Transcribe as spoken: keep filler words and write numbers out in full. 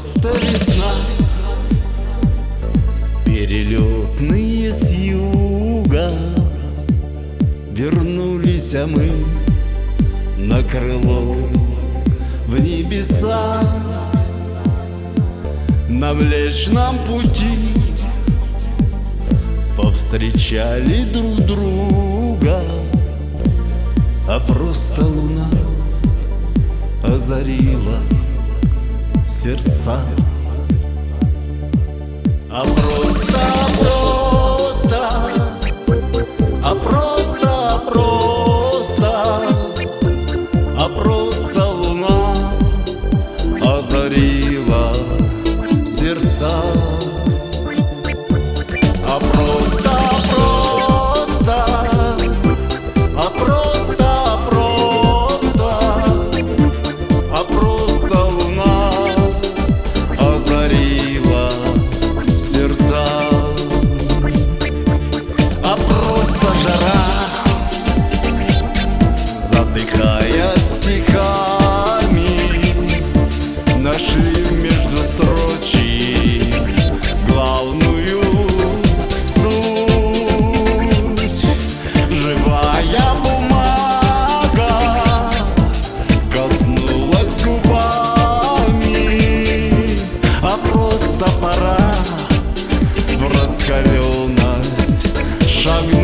просто весна. Перелетные с юга вернулись, а мы на крыло в небеса. На Млечном пути повстречали друг друга, а просто луна озарила сердца. А просто, просто, а просто, просто, а просто луна озарила сердца. А просто, просто, а просто, просто, а просто луна озарила сердца. А просто жара, задыхая стихами, нашли между строчек главную суть. Живая бумага коснулась губами, а просто пора в раскаленность шагнуть.